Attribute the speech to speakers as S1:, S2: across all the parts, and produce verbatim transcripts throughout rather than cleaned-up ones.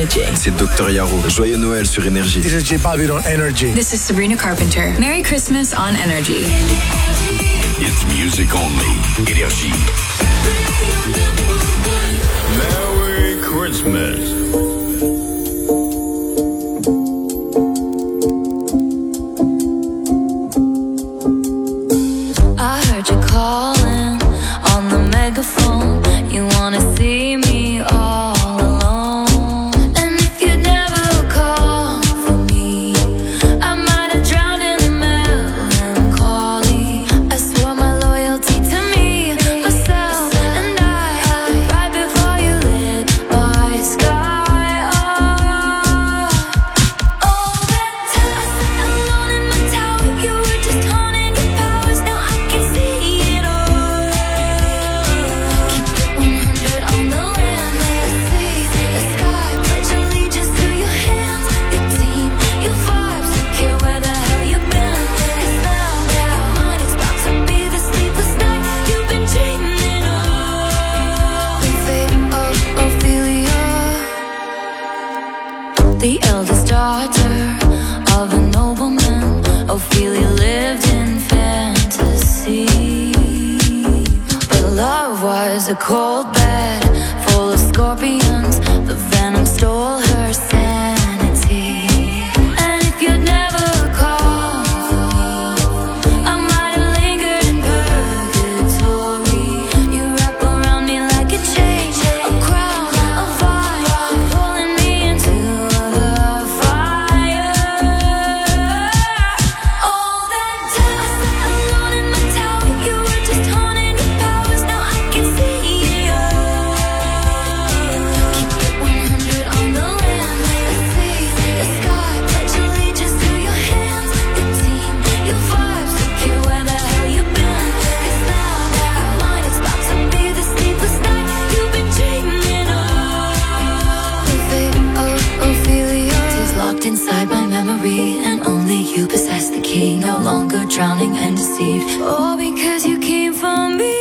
S1: Energy.
S2: C'est docteur Yaro. Joyeux Noël sur Énergie.
S3: This is J Balvin on Energy.
S1: This is Sabrina Carpenter. Merry Christmas on Energy.
S4: It's music only. Énergie. Merry Christmas.
S5: I heard you calling on the megaphone. You wanna see me all alone. And if you'd never call for me, I might have drowned in the melancholy. I swore my loyalty to me, myself, and I, right before you lit my sky up. All that time I sat alone in my tower, you were just haunting your powers. Now I can see it all. Keep it one hundred on the land, let's see the sky. Pledge allegiance to your hands, your team, your vibes. Don't care where the hell you've been. 'Cause now your mind is about to be the sleepless night you've been dreaming of. The fate of Ophelia, the eldest daughter of a nobleman. Ophelia lived in fantasy, but love was a cold bed full of scorpions. The venom stole her sanity. And if you'd never called, I might have lingered in purgatory. You wrap around me like a chain, a crown, a fire, pulling me into the fire. All that time I sat alone in my tower, you were just haunting your powers. Now I can see it all. Keep it one hundred on the land, let's see the sky. Pledge allegiance to your hands, your team, your vibes. Don't care where the hell you've been. 'Cause now your mind is about to be the sleepless night you've been dreaming of. The fate of Ophelia is locked inside my memory, and only you possess the key. No longer drowning and deceived, all because you came for me.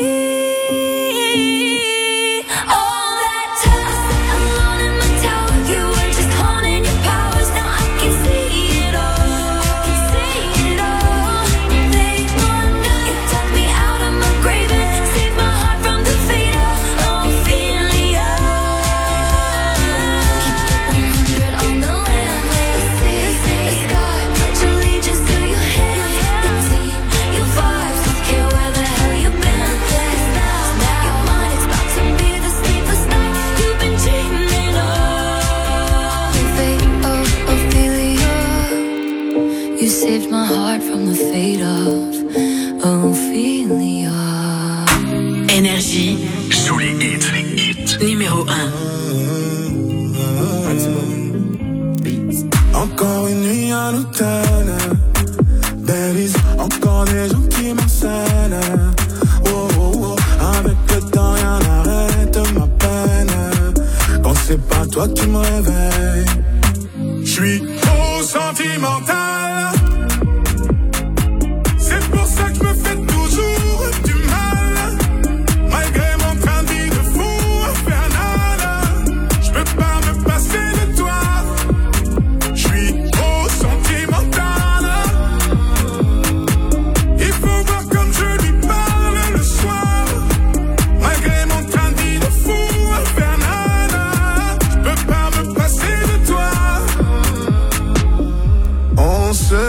S5: All that time I sat alone in my tower, you were just haunting your powers. Now I can see it all, can see it all. Late one night, you dug me out of my grave and saved my heart from the fate of Ophelia. Keep it one hundred on the land, let's see the sky. Pledge allegiance to your hands, your team, your vibes. Don't care where the hell you've been. 'Cause now, now your mind is about to be the sleepless night you've been dreaming of. The fate of Ophelia, you saved my heart from the fate of Ophelia.
S1: Énergie
S4: Sous les hits. Les hits.
S1: numéro un.
S6: Encore une nuit à l'hôtel, babies, encore des gens qui m'enseignent. Oh, oh, oh, avec le temps rien n'arrête ma peine. Quand c'est pas toi qui me réveille, j'suis trop sentimental. C'est pour ça que je me fais toujours du mal. Malgré mon train de vie de fou infernal, j'peux pas me passer de toi. J'suis trop sentimental. Il faut voir comme je lui parle le soir. Malgré mon train de vie de fou infernal, j'peux pas me passer de toi. On se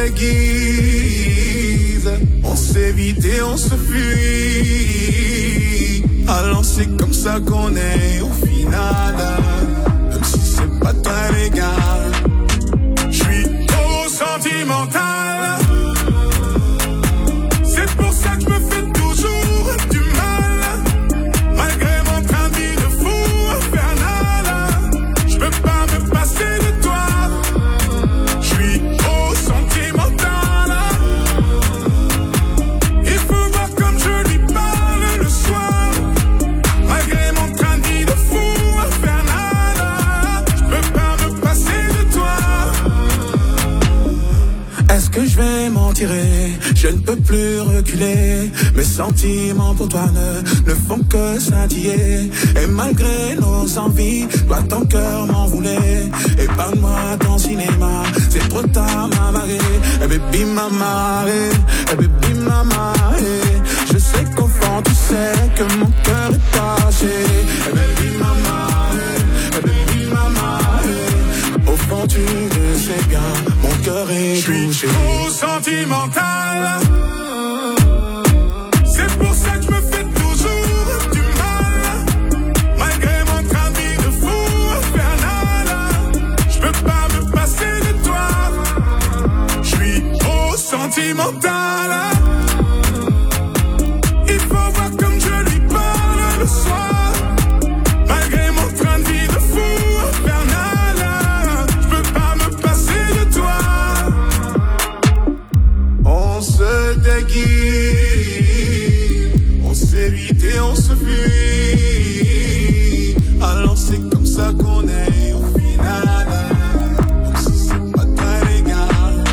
S6: déguise, on s'évite et on se fuit. Alors c'est comme ça qu'on est au final, même si c'est pas très légal. J'suis trop sentimental. C'est pour ça que je me fais toujours du mal. Malgré mon train de vie de fou infernal, j'peux pas me passer de toi. J'suis trop sentimental. Il faut voir comme je lui parle le soir. Malgré mon train de vie de fou infernal, j'peux pas me passer de toi. que je vais m'en tirer. Je ne peux plus reculer. Mes sentiments pour toi ne, ne font que scintiller. Et malgré nos envies, toi ton cœur m'enrouler. Épargne-moi ton cinéma, c'est trop tard ma marée. Eh baby mama, eh baby mama, eh. Je sais qu'au fond tu sais que mon cœur est caché. Eh baby mama, eh baby mama, eh. Au fond tu le sais bien, mon cœur est touché. Je suis trop sentimental. C'est pour ça que je me fais toujours du mal. Malgré mon train de vie de fou infernal, je peux pas me passer de toi. Je suis trop sentimental. Il faut voir comme je lui parle le soir. Malgré mon train de vie de fou infernal, je peux pas me passer de toi. On se déguise, on s'évite et on se fuit. Alors c'est comme ça qu'on est au final. Même si c'est pas très légal.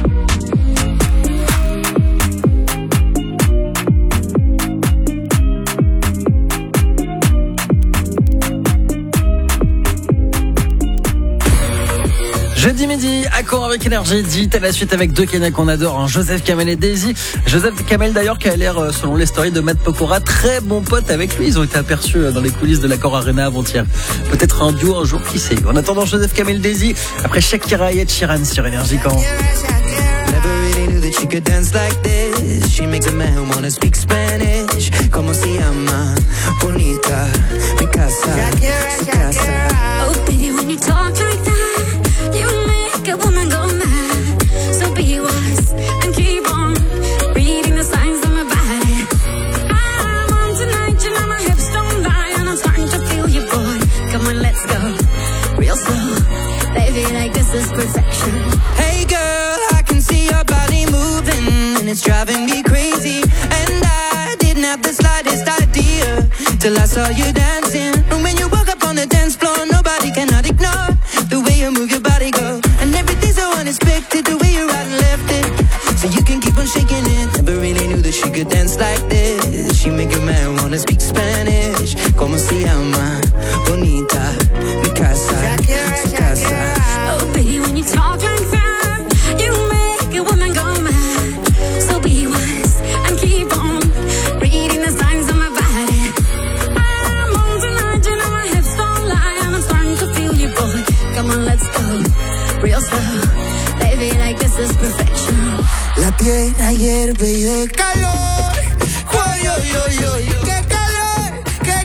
S3: Jeudi midi, accord avec énergie, dit à la suite avec deux Kenyans qu'on adore, hein, Joseph Kamel et Daisy. Joseph Kamel d'ailleurs qui a l'air, selon les stories de Matt Pokora, très bon pote avec lui. Ils ont été aperçus dans les coulisses de l'Accor Arena avant-hier. Peut-être un duo un jour, qui sait. En attendant, Joseph Kamel, Daisy, après Shakira et Ed Sheeran sur Énergie quand.
S7: Never really knew that she could dance like this. She makes a man wanna speak Spanish. Como se llama? Bonita, mi casa, su casa.
S5: Oh, baby, when you talk like that, you make a woman go mad. So be wise and keep on reading the signs of my body. I'm on tonight, you know my hips don't lie, and I'm starting to feel you, boy. Come on, let's go real slow, baby, like this is perfection.
S7: Hey girl, I can see your body moving, and it's driving me crazy. And I didn't have the slightest idea till I saw you dancing. And when you walk up on the dance floor, nobody cannot ignore the way you move your body, girl. And everything's so unexpected, the way you right and left it, so you can keep on shaking it. Never really knew that she could dance like this. She make a man wanna speak Spanish. Como se llama? Bonita, mi casa, su casa.
S5: Oh, baby, when you talk like that, you make a woman go mad. So be wise and keep on reading the signs of my body. I'm on tonight, you know my hips don't lie, and I'm starting to feel you, boy. Come on, let's go real slow, baby, like this is perfection.
S7: La tierra hierve y de calor. Uy, uy, uy, uy, qué calor, qué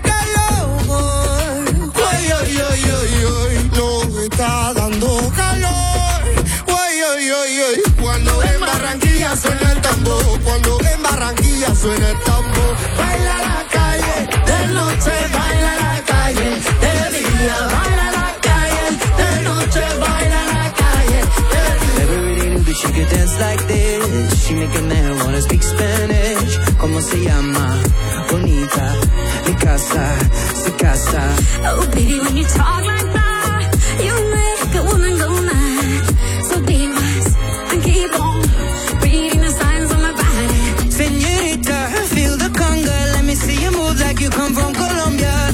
S7: calor. Uy, uy, uy, uy, uy, no está dando calor. Uy, uy, uy, uy. Cuando en Barranquilla suena el tambor, cuando en Barranquilla suena el tambor. Baila la calle, de noche baila la calle, de día baila la calle, de noche baila la calle, de día. Never really knew that she could dance like this. She make a man wanna speak Spanish. Como se llama? Bonita, mi casa, su casa.
S5: Oh, baby, when you talk like that, you make a woman go mad. So be wise and keep on reading the signs on my body.
S7: Señorita, feel the conga. Let me see you move like you come from Colombia.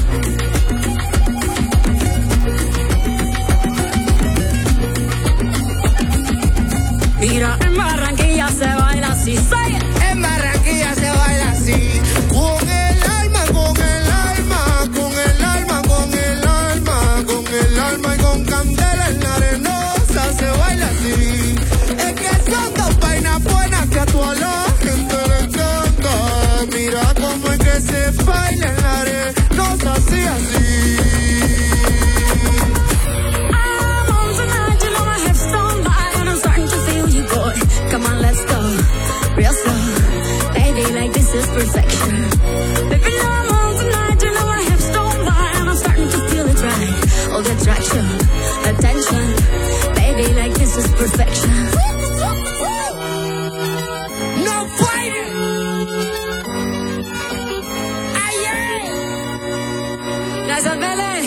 S5: Mira, en Barranquilla se baila así, say it.
S7: En Barranquilla se baila así. Con el alma, con el alma, con el alma, con el alma, con el alma y con candela en la arenosa se baila así. Es que son dos vainas buenas que a toda la gente le encanta. Mira cómo es que se baila en la arenosa así, así.
S5: I'm on tonight, you know my hips don't lie, and I'm starting to feel you, boy. Come on, let's go real slow, baby, like this is perfection. Baby, I'm on tonight, you know my hips don't lie, and I'm starting to feel it right. All the attraction, attention, baby, like this is perfection.
S7: No fighting. Aye,
S5: Gracias, Bele.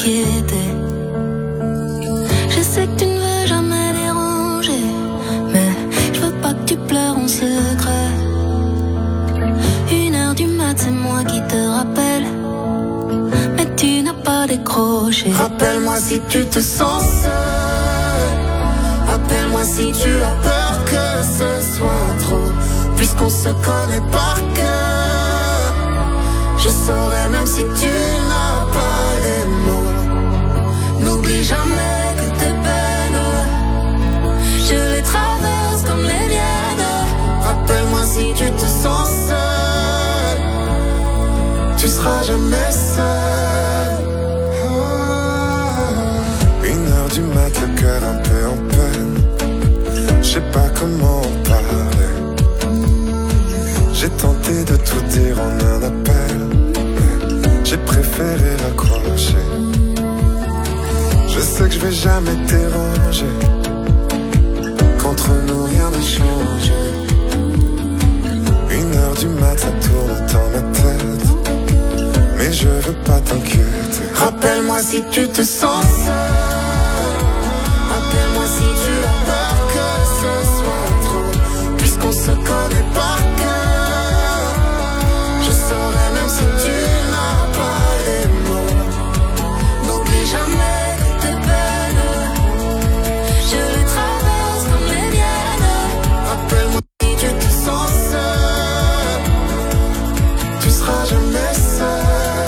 S5: m'inquiéter. Je sais que tu ne veux jamais déranger, mais je veux pas que tu pleures en secret. Une heure du mat, c'est moi qui te rappelle, mais tu n'as pas décroché.
S7: Rappelle-moi si tu te sens seul. Appelle-moi si tu as peur que ce soit trop. Puisqu'on se connaît par cœur, je saurais même si tu n'as pas les mots. N'oublie jamais que tes peines, je les traverse comme les miennes. Rappelle-moi si tu te sens seul, tu seras jamais seul. Une heure du mat, le cœur un peu en peine. Je sais pas comment en parler. J'ai tenté de tout dire en un appel, mais j'ai préféré raccrocher. Je sais que je vais jamais te déranger, qu'entre nous rien ne change. Une heure du mat, ça tourne dans ma tête, mais je veux pas t'inquiéter. Rappelle-moi si tu te sens seul. Appelle-moi si tu as peur que ce soit trop. Puisqu'on se connaît par cœur, je saurais même si tu n'as pas les mots. N'oublie jamais que tes peines, je les traverse comme les miennes. Rappelle-moi si tu te sens seul, tu seras jamais seul.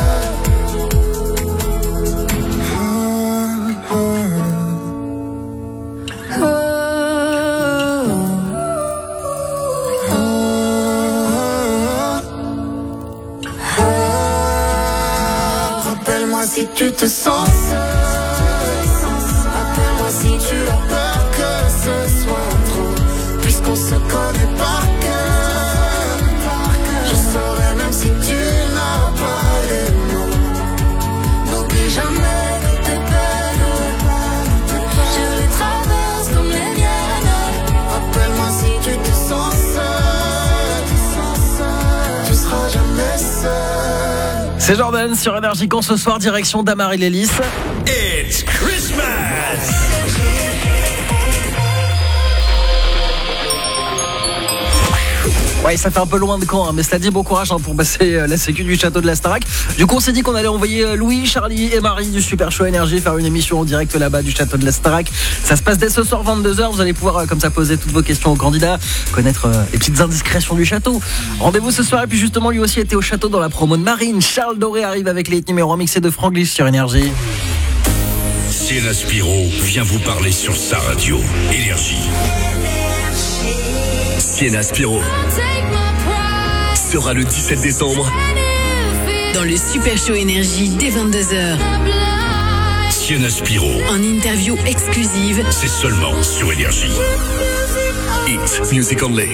S7: Si tu te sens seul, appelle-moi si tu as peur que ce soit trop. Puisqu'on se connaît par cœur, je saurais même si tu n'as pas les mots. N'oublie jamais que tes peines, je les traverse comme les miennes. Rappelle-moi si tu te sens seul, tu seras jamais seul.
S3: C'est Jordan sur Énergie quand ce soir, direction d'Amaryllis.
S4: It's Christmas!
S3: Ouais, ça fait un peu loin de Caen, hein, mais cela dit, bon courage hein, pour passer euh, la sécu du château de la Starac. Du coup, on s'est dit qu'on allait envoyer euh, Louis, Charlie et Marie du Super Show Énergie faire une émission en direct là-bas du château de la Starac. Ça se passe dès ce soir vingt-deux heures. Vous allez pouvoir euh, comme ça poser toutes vos questions aux candidats, connaître euh, les petites indiscrétions du château. Rendez-vous ce soir et puis justement, lui aussi était au château dans la promo de Marine. Charles Doré arrive avec les numéros mixés de Franglish sur Énergie.
S4: Sienna Spiro vient vous parler sur sa radio. Énergie. Sienna Spiro sera le dix-sept décembre
S1: Dans le Super Show Énergie dès vingt-deux heures.
S4: Sienna Spiro,
S1: En interview exclusive.
S4: c'est seulement sur Énergie. It's music only.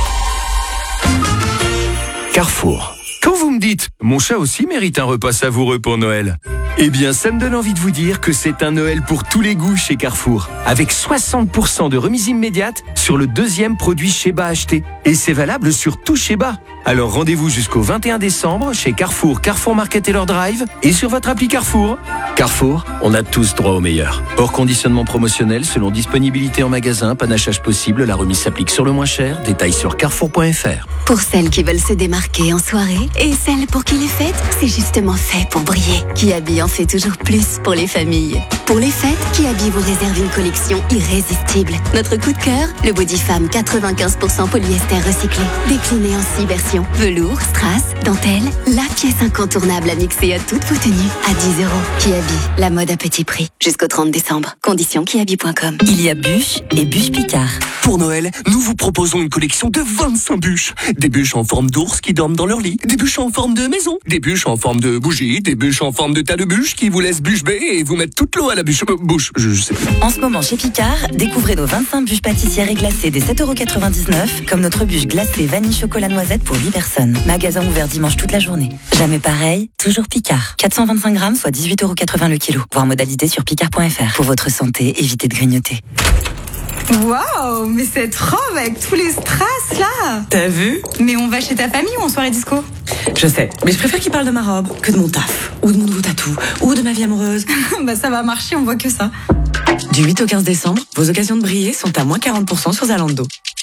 S8: Carrefour. Quand vous me dites « Mon chat aussi mérite un repas savoureux pour Noël », eh bien, ça me donne envie de vous dire que c'est un Noël pour tous les goûts chez Carrefour. Avec soixante pour cent de remise immédiate sur le deuxième produit Sheba acheté. Et c'est valable sur tout Sheba. Alors rendez-vous jusqu'au vingt et un décembre chez Carrefour, Carrefour Market et leur Drive et sur votre appli Carrefour. Carrefour, on a tous droit au meilleur. Hors conditionnement promotionnel, selon disponibilité en magasin, panachage possible, la remise s'applique sur le moins cher. Détails sur carrefour point f r.
S9: Pour celles qui veulent se démarquer en soirée et celles pour qui les fêtes, c'est justement fait pour briller. Kiabi en fait toujours plus pour les familles. Pour les fêtes, Kiabi vous réserve une collection irrésistible. Notre coup de cœur, le Body Femme quatre-vingt-quinze pour cent polyester recyclé. Décliné en six versions. Velours, strass, dentelle, la pièce incontournable à mixer à toutes vos tenues. À dix euros. Kiabi, la mode à petit prix. Jusqu'au trente décembre. Conditions kiabi point com.
S10: Il y a bûches et bûches Picard.
S11: Pour Noël, nous vous proposons une collection de vingt-cinq bûches. Des bûches en forme d'ours qui dorment dans leur lit. Des bûches en forme de maison. Des bûches en forme de bougie. Des bûches en forme de tas de bûches qui vous laissent bûche bée et vous mettent toute l'eau à la bûche. Euh, bouche, je, je sais plus.
S10: En ce moment chez Picard, découvrez nos vingt-cinq bûches pâtissières et glacées des sept euros quatre-vingt-dix-neuf, comme notre bûche glacée vanille chocolat noisette pour huit personnes. Magasin ouvert dimanche toute la journée. Jamais pareil, toujours Picard. quatre cent vingt-cinq grammes, soit dix-huit euros quatre-vingts le kilo. Voir modalité sur picard point f r. Pour votre santé, évitez de grignoter.
S12: Waouh, mais cette robe avec tous les strass là.
S10: T'as vu?
S12: Mais on va chez ta famille ou en soirée disco?
S10: Je sais, mais je préfère qu'il parle de ma robe que de mon taf, ou de mon nouveau tatou, ou de ma vie amoureuse.
S12: Bah ça va marcher, on voit que ça.
S10: Du huit au quinze décembre, vos occasions de briller sont à moins quarante pour cent sur Zalando.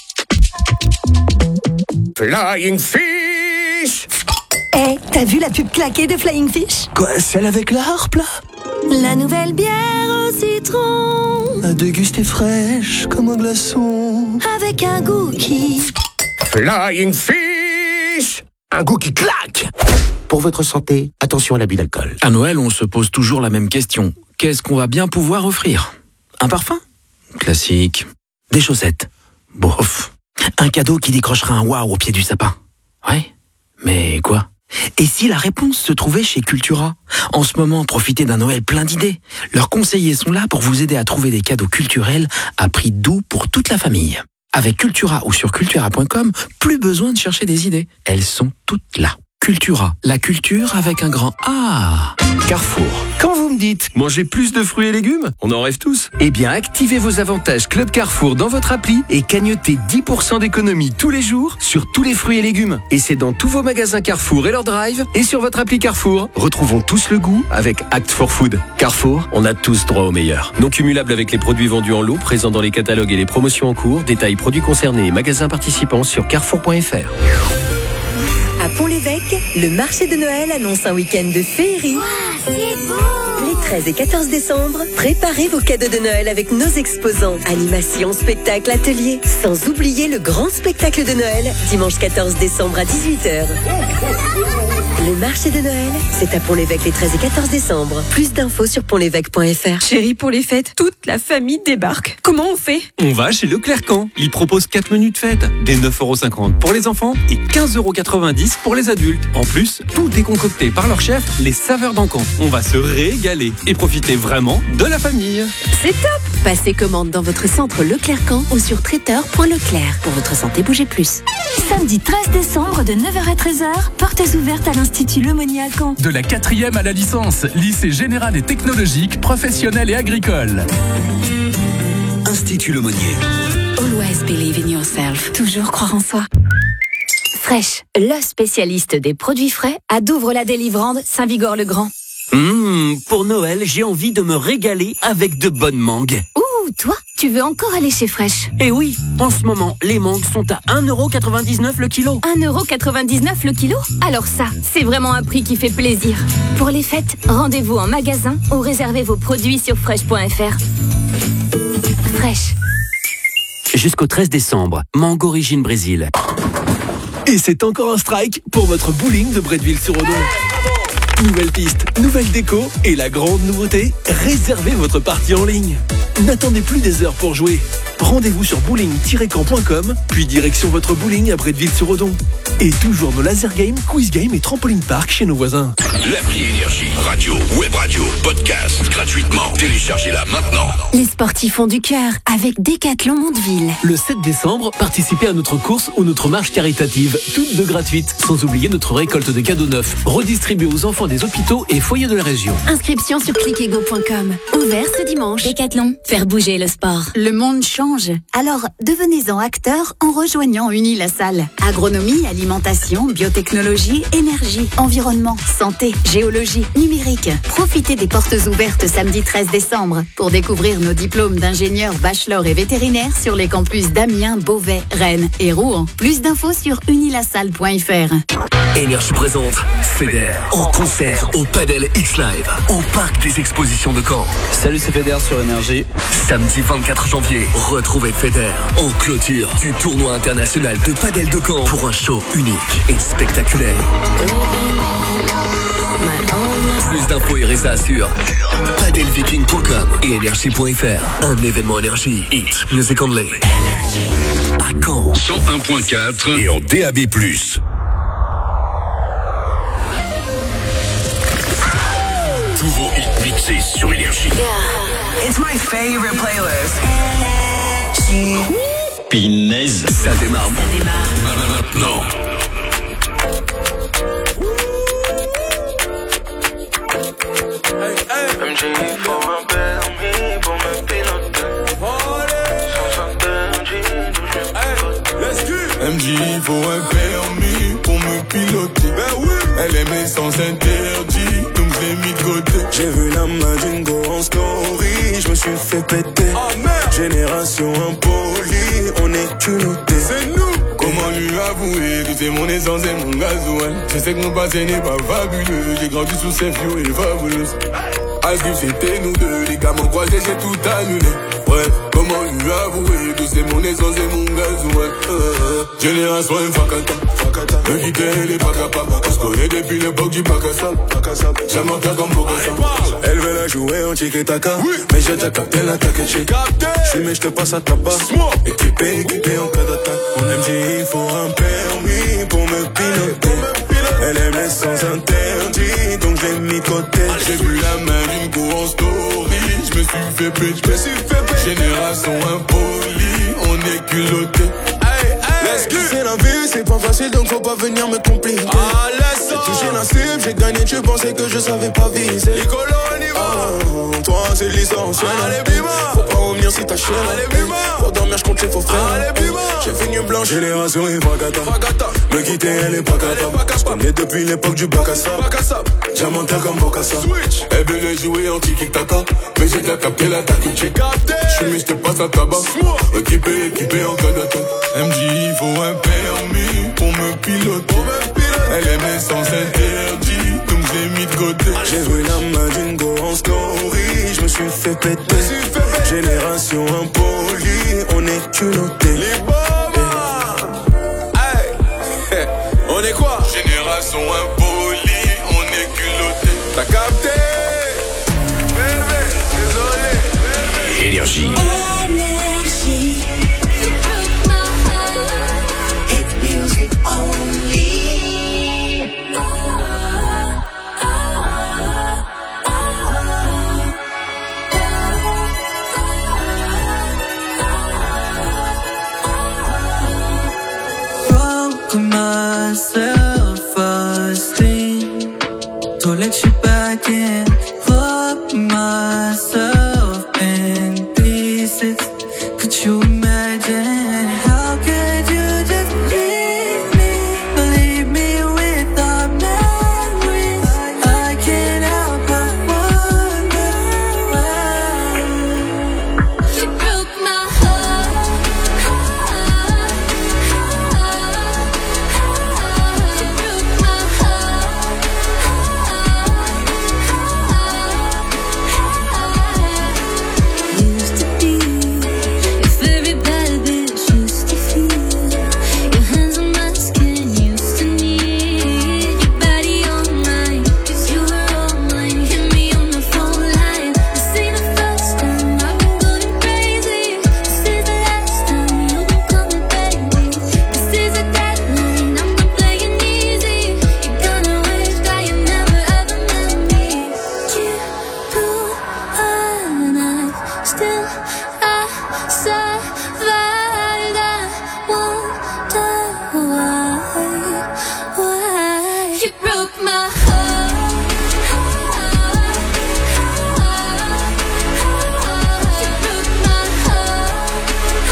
S11: Flying Fish.
S9: Eh, hey, t'as vu la pub claquée de Flying Fish?
S8: Quoi, celle avec la harpe là?
S9: La nouvelle bière au citron,
S8: à déguster fraîche comme un glaçon,
S9: avec un goût qui...
S11: Flying Fish.
S13: Un goût qui claque. Pour votre santé, attention à l'abus d'alcool.
S14: À Noël, on se pose toujours la même question. Qu'est-ce qu'on va bien pouvoir offrir? Un parfum? Classique. Des chaussettes? Bof. Un cadeau qui décrochera un waouh au pied du sapin? Ouais. Mais quoi? Et si la réponse se trouvait chez Cultura? En ce moment, profitez d'un Noël plein d'idées. Leurs conseillers sont là pour vous aider à trouver des cadeaux culturels à prix doux pour toute la famille. Avec Cultura ou sur cultura point com, plus besoin de chercher des idées. Elles sont toutes là. Cultura, la culture avec un grand A.
S8: Carrefour. Quand vous me dites manger plus de fruits et légumes, on en rêve tous. Eh bien, activez vos avantages Club Carrefour dans votre appli et cagnotez dix pour cent d'économie tous les jours sur tous les fruits et légumes. Et c'est dans tous vos magasins Carrefour et leur drive et sur votre appli Carrefour. Retrouvons tous le goût avec Act for Food. Carrefour, on a tous droit au meilleur. Non cumulable avec les produits vendus en lot, présents dans les catalogues et les promotions en cours. Détails produits concernés et magasins participants sur carrefour point f r.
S15: À Pont-l'Évêque, le marché de Noël annonce un week-end de féerie.
S5: Wow, c'est beau!
S15: Les treize et quatorze décembre, préparez vos cadeaux de Noël avec nos exposants. Animation, spectacle, atelier. Sans oublier le grand spectacle de Noël, dimanche quatorze décembre à dix-huit heures. Le marché de Noël, c'est à Pont-l'Évêque les treize et quatorze décembre. Plus d'infos sur pont l'évêque point f r.
S12: Chérie, pour les fêtes, toute la famille débarque. Comment on fait?
S16: On va chez Leclerc-Camp. Il propose quatre menus de fête. Des neuf euros cinquante pour les enfants et quinze euros quatre-vingt-dix pour les adultes. En plus, tout est concocté par leur chef, les saveurs d'Encan. On va se régaler et profiter vraiment de la famille.
S9: C'est top! Passez commande dans votre centre Leclerc-Camp ou sur traiteur point leclerc. Pour votre santé, bougez plus.
S17: Samedi treize décembre de neuf heures à treize heures, portes ouvertes à l'Institut Lemonnier à Caen.
S18: De la quatrième à la licence, lycée général et technologique, professionnel et agricole.
S4: Institut Lemonnier.
S9: Always believe in yourself. Toujours croire en soi. Fresh, le spécialiste des produits frais, à Douvres-la-Délivrande, Saint-Vigor-le-Grand.
S19: Mmh, pour Noël, j'ai envie de me régaler avec de bonnes mangues.
S9: Ouh, toi, tu veux encore aller chez Fresh?
S19: Eh oui, en ce moment, les mangues sont à un euro quatre-vingt-dix-neuf le kilo.
S9: un euro quatre-vingt-dix-neuf le kilo? Alors ça, c'est vraiment un prix qui fait plaisir. Pour les fêtes, rendez-vous en magasin ou réservez vos produits sur fresh point f r. Fresh.
S19: Jusqu'au treize décembre, mangue origine Brésil.
S8: Et c'est encore un strike pour votre bowling de Bretteville-sur-Odon. Nouvelle piste, nouvelle déco et la grande nouveauté, réservez votre partie en ligne. N'attendez plus des heures pour jouer. Rendez-vous sur bowling tiret camp point com, puis direction votre bowling à Bretteville-sur-Odon. Et toujours nos laser games, quiz games et trampoline park chez nos voisins.
S4: L'appli Énergie, radio, web radio, podcast, gratuitement. Téléchargez-la maintenant.
S9: Les sportifs ont du cœur avec Décathlon Mondeville.
S8: Le sept décembre, participez à notre course ou notre marche caritative, toutes deux gratuites, sans oublier notre récolte de cadeaux neufs, redistribués aux enfants des hôpitaux et foyers de la région.
S9: Inscription sur clickego point com. Ouvert ce dimanche. Décathlon. Faire bouger le sport. Le monde change. Alors, devenez-en acteur en rejoignant Unilassal. Agronomie, alimentation, biotechnologie, énergie, environnement, santé, géologie, numérique. Profitez des portes ouvertes samedi treize décembre pour découvrir nos diplômes d'ingénieurs, bachelor et vétérinaires sur les campus d'Amiens, Beauvais, Rennes et Rouen. Plus d'infos sur unilassal point f r.
S11: Énergie présente Feder en concert au Padel X Live au Parc des Expositions de Caen.
S3: Salut, c'est Feder sur Énergie.
S11: Samedi vingt-quatre janvier, retrouvez Feder en clôture du tournoi international de Padel de Caen pour un show unique et spectaculaire. Plus d'infos et résa sur padelviking point com et énergie point f r. Un événement Énergie, Hit, Music Only. À Caen.
S4: cent un point quatre et en D A B plus. Tous vos hits mixés sur Énergie.
S7: Yeah. It's my favorite playlist.
S4: Pinaise.
S11: Ça démarre.
S4: Ça démarre. Maintenant.
S6: M J pour ma permis, pour me piloter. Sans faut un permis pour me piloter. Ben oui. Elle aimait sans interdit, donc je l'ai mis de côté. J'ai vu la main d'une go en story, je me suis fait péter. Oh merde. Génération impolie, on est culotté. C'est nous. Comment lui avouer que c'est mon essence et mon gasoil. Je sais que mon passé n'est pas fabuleux, j'ai grandi sous ces vieux et fabuleuse. Est-ce que c'était nous deux, les gars m'ont croisé, j'ai tout annulé. Ouais, comment lui avouer que c'est mon essence et mon gasoil. euh, Génération Fakata, Fakata. Me quitter, elle est pas capable. On se connaît depuis l'époque du bac à sable. J'aime en comme Bogota. Elle veut la jouer en tiki-taka, oui. Mais j'ai déjà capté l'attaque et j'ai capté. J'suis mais j'te passe à tabac. Équipé, équipé en cas d'attaque. On M J, il faut un permis pour me piloter. Elle aime les sans interdit, donc je l'ai mis de côté. J'ai vu la main d'une go en story, je me suis fait péter, je me suis fait péter. Génération impolie, on est culotté. Hey, hey, c'est la vie, c'est pas facile, donc faut pas venir me compliquer. Ah, laisse ça. J'ai touché la cible, j'ai gagné, tu pensais que je savais pas viser. Nicolo, on y va. Oh, toi, c'est l'essentiel. Allez, bima. Faut pas revenir si t'as chier. Allez, bima. Pour dormir, j'compte les faux frères. Allez, bima. J'ai fini blanche. Génération et Fakata. Me quitter, elle est pas capable. J'connais depuis l'époque du bac à sable. Diamantin comme Bocassa. Elle venait jouer en tiki-taka, mais j'ai déjà capté l'attaque. J'ai capté. J'suis mais j'te passe à tabac. Équipé, équipé en cas d'attaque. M J, il faut un permis pour me piloter. Elle aimait sans interdit, donc j'ai mis de côté. J'ai vu la main d'une go en story, je me suis fait péter. Génération impolie, on est culotté. Les bombes, hey. On est quoi? Génération impolie, on est culotté. T'as capté? Désolé.
S4: Énergie.
S5: Énergie.
S20: Self-esteem, don't let you back in. Broke myself in pieces. Could you imagine? How could you just leave me? Leave me with our memories. I can't help but wonder why.
S5: You broke my heart. Used to be a very bad bitch, used to feel your hands on my skin, used to need your body on mine, 'cause you were all mine. Hit me on the phone line. This ain't the first time I've been going crazy. This is the last time you'll be coming, baby. This is a deadline, I'm not playing easy. You're gonna wish that you never ever met me. You do and I still I survived. I wonder why, why you broke my heart. You broke my heart.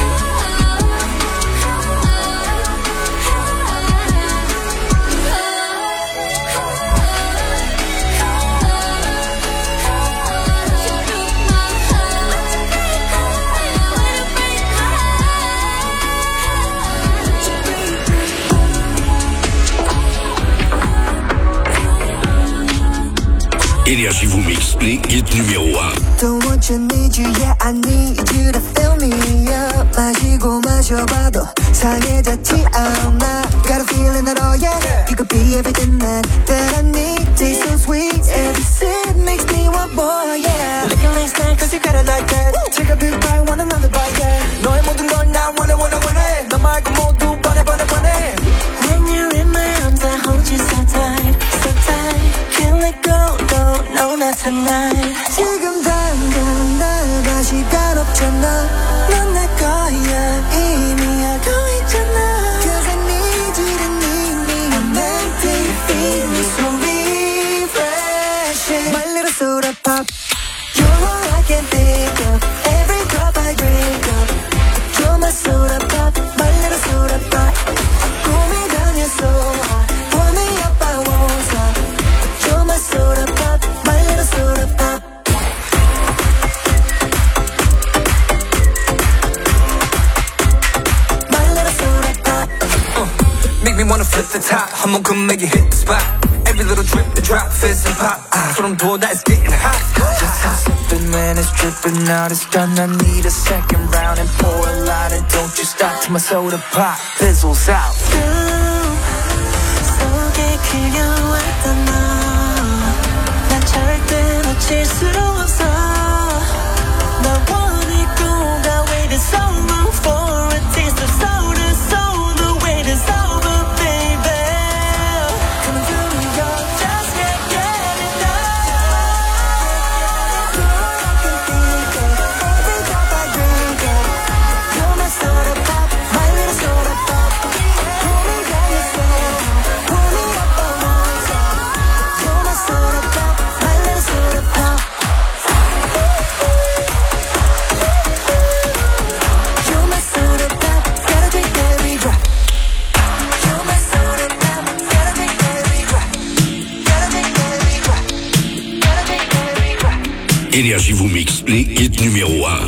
S4: Énergie vous mixe les hits numéro un.
S7: Don't want you, need you, yeah I need you to fill me up. 마시고 마셔봐도 상해졌지 않아. Got a feeling that oh yeah, you could be everything that that I need. Taste so sweet, every sip makes me want more, yeah. Licking like snack, cause you got it like that. Take a big bite, want another bite, yeah. 너의 모든 건 나 원해 원해 원해. 너 말고 모두 뻔해 뻔해 뻔해. When you're in my arms I hold you so tight, so tight. Can't let go, no, no, not tonight. 지금 당장 나가 시간 없잖아. 넌 내 거야, 이미 알고 있잖아. Cause I need you to need me. I'm meant to feel me so refreshing. My little soda pop. You're all I can think of. Every drop I drink up. You're my soda pop, my little soda pop.
S20: I'ma come make you hit the spot. Every little drip, the drop, fizz and pop. Ah, from door that's getting hot. Just stop slipping, man, it's dripping out. It's done, I need a second round and pour a lot. And don't you stop till my soda pop fizzles out.
S5: 속에 그려왔던 너, 난 절대 놓칠 수 없어. 나 원했고 나 waited so long for a taste of soda, so the wait is over, baby. Come on, give me your just can't get enough. All I can think of, every drop I drink of, you're my soda pop, my little soda pop. Pull me down your soul, pull me up on one top. You're my soda pop, my little soda pop. You're my soda pop, gotta drink every drop. You're my soda pop, gotta drink every drop. Gotta drink every drop. Gotta drink every drop.
S4: Énergie vous mixe les hits numéro un.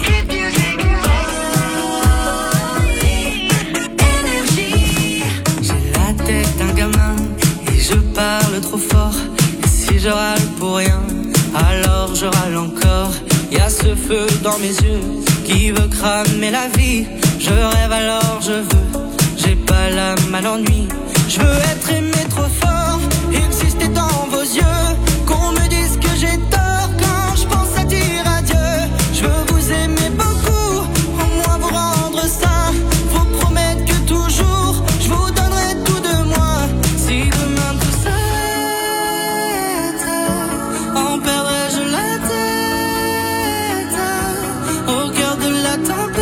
S20: J'ai la tête d'un gamin et je parle trop fort. Et si je râle pour rien, alors je râle encore. Y'a ce feu dans mes yeux qui veut cramer la vie. Je rêve alors je veux, j'ai pas l'âme à l'ennui. Je veux être aimé trop fort, exister dans vos yeux. Qu'on me dise que j'ai tort quand je pense à dire adieu. Je veux vous aimer beaucoup, au moins vous rendre ça. Vous promettre que toujours je vous donnerai tout de moi. Si demain tout s'arrête, en perdrai-je la tête au cœur de la tempête.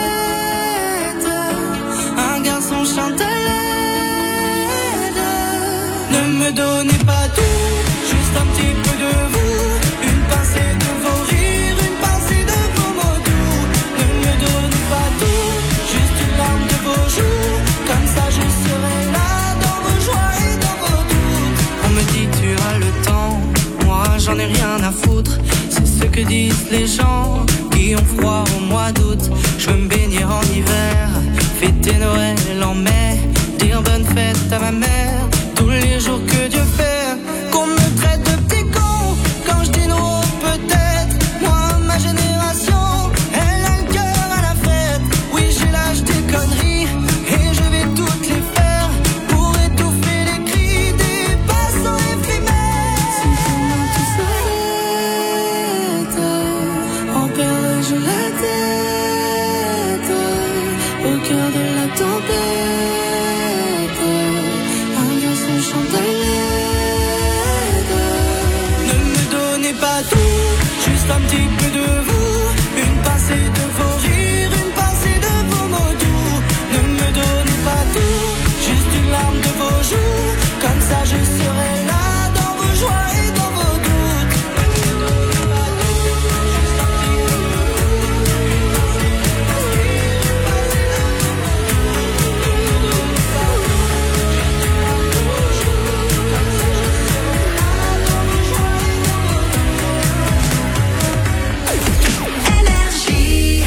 S20: Un garçon chante à l'aide. Ne me donnez pas tout, juste un petit peu de vous. Une pincée de vos rires, une pincée de vos mots doux. Ne me donnez pas tout, juste une larme de vos joues. Comme ça je serai là dans vos joies et dans vos doutes. On me dit tu as le temps, moi j'en ai rien à foutre. C'est ce que disent les gens qui ont froid au mois d'août. Je veux me baigner en hiver, fêter Noël en mai, dire bonne fête à ma mère tous les jours que Dieu fait. Qu'on me traite de petit con quand je dis non, peut-être. Moi, ma génération, elle a le cœur à la fête. Oui, j'ai l'âge des conneries et je vais toutes les faire pour étouffer les cris des passants éphémères. Si demain tout s'arrête, en perdrai-je la tête au cœur de la tempête. Un garçon chante à l'aide. Ne me donnez pas tout, juste un petit peu de vous. Une pincée de vos rires, une pincée de vos mots doux. Ne me donnez pas tout, juste une larme de vos joues. Comme ça je serai là dans vos joies et dans vos doutes. Ne me donnez pas tout, juste un petit peu de vous. Une pincée de vos rires, une pincée de vos mots doux. Ne me donnez pas tout, juste une larme de vos joues. Comme ça je serai là dans vos joies et dans vos doutes. Énergie.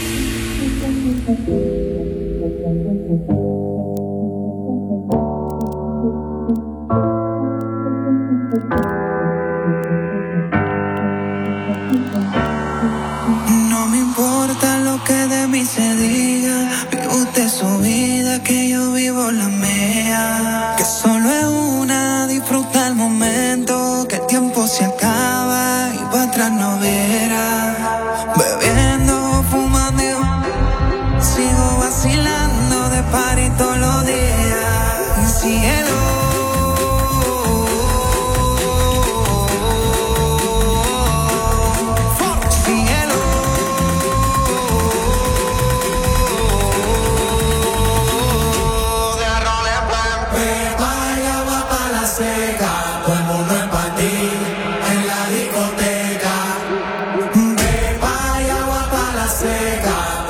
S7: No me importa lo que de mí se diga. Vive usted su vida, que yo vivo la mía. Que solo es una, disfruta el momento. Que el tiempo se acaba y para atrás no verá. Bebiendo, fumando, sigo vacilando de party todos los días. Y cielo.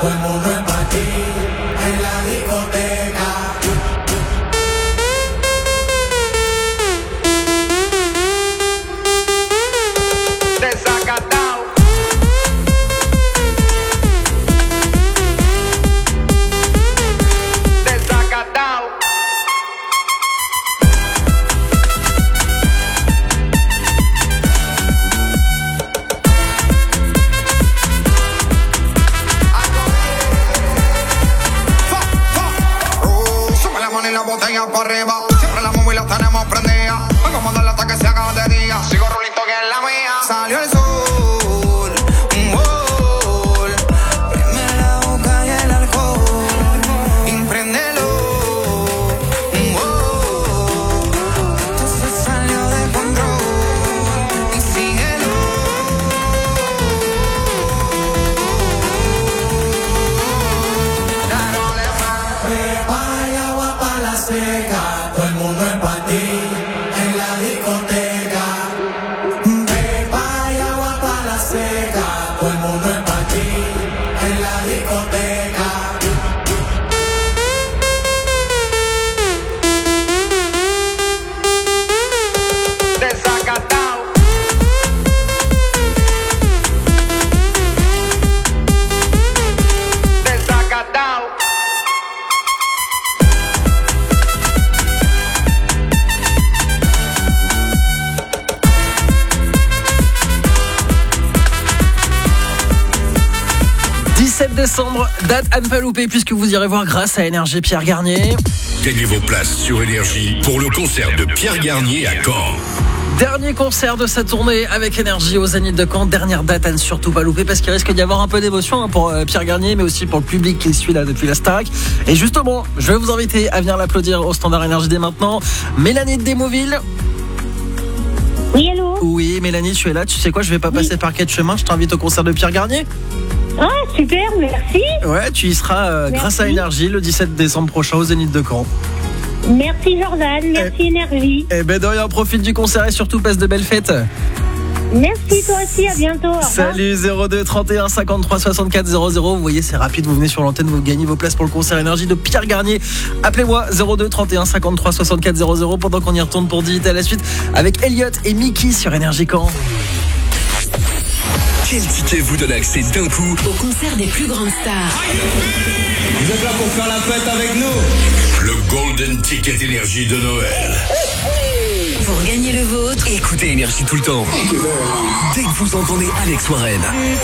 S6: En la discoteca.
S21: manos por arriba. Siempre las móviles las tenemos prendidas. Hoy vamos a darle hasta que se haga de día. Sigo rulito que es la mía. Salió el sol, un gol. Prende la boca y el alcohol. Impréndelo, un gol. Entonces salió de control. Y síguelo.
S7: Prepara y agua para la seca, todo el mundo en patín, en la discoteca. Prepara y agua para la seca, todo el mundo en patín, en la discoteca.
S21: Desacatao. Desacatao.
S3: dix-sept décembre, date à ne pas louper puisque vous irez voir grâce à Énergie Pierre Garnier.
S4: Gagnez vos places sur Énergie pour le concert de Pierre Garnier à Caen.
S3: Dernier concert de sa tournée avec Énergie au Zénith de Caen. Dernière date à ne surtout pas louper parce qu'il risque d'y avoir un peu d'émotion hein, pour euh, Pierre Garnier mais aussi pour le public qui suit là depuis la Starac. Et justement, je vais vous inviter à venir l'applaudir au Standard Énergie dès maintenant. Mélanie de Démoville.
S22: Oui, allô?
S3: Oui, Mélanie, tu es là. Tu sais quoi, je vais pas passer par quai de chemin. Je t'invite au concert de Pierre Garnier.
S22: Ah, super, merci.
S3: Ouais, tu y seras euh, grâce à Énergie le dix-sept décembre prochain au Zénith de Caen.
S22: Merci Jordan, merci Énergie.
S3: Eh ben de rien, profite du concert et surtout passe de belles fêtes.
S22: Merci toi aussi, à bientôt. Au revoir.
S3: Salut, zéro deux trente et un cinquante-trois soixante-quatre zéro zéro. Vous voyez, c'est rapide, vous venez sur l'antenne, vous gagnez vos places pour le concert Énergie de Pierre Garnier. Appelez-moi zéro deux trente et un cinquante-trois soixante-quatre zéro zéro pendant qu'on y retourne pour dix à la suite avec Elliot et Mickey sur Énergie Caen.
S4: Quel ticket vous donne accès d'un coup
S1: Au concert des plus grandes stars.
S21: Vous êtes là pour faire la fête avec nous?
S4: Le Golden Ticket Énergie de Noël.
S1: Pour gagner le vôtre,
S11: Écoutez Énergie tout le temps. Dès que vous entendez Alex Warren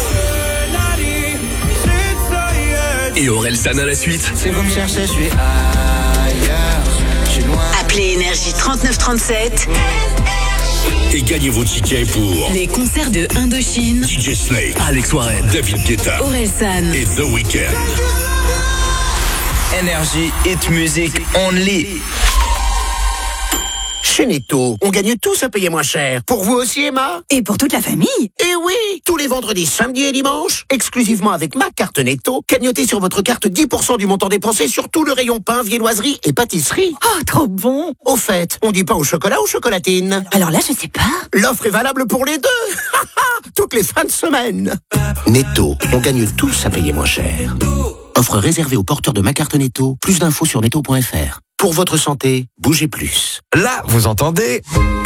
S11: et Orelsan à la suite,
S21: Si vous me cherchez, je suis ailleurs. Je suis loin.
S1: appelez Énergie trente-neuf trente-sept.
S4: et gagnez vos tickets pour
S1: Les concerts de Indochine,
S4: D J Snake,
S11: Alex Warren,
S4: David Guetta
S1: Orelsan
S4: et The Weeknd.
S13: Énergie, hit music only. Chez Netto, on gagne tous à payer moins cher. Pour vous aussi, Emma?
S12: Et pour toute la famille.
S13: Eh oui! Tous les vendredis, samedis et dimanches, exclusivement avec ma carte Netto, cagnotez sur votre carte dix pour cent du montant dépensé sur tout le rayon pain, viennoiserie et pâtisserie.
S12: Oh, trop bon.
S13: Au fait, on dit pas au chocolat ou chocolatine?
S12: Alors là, je sais pas.
S13: L'offre est valable pour les deux. Toutes les fins de semaine. Netto, on gagne tous à payer moins cher. Offre réservée aux porteurs de ma carte Netto. Plus d'infos sur netto point f r. Pour votre santé, bougez plus.
S23: Là, vous entendez?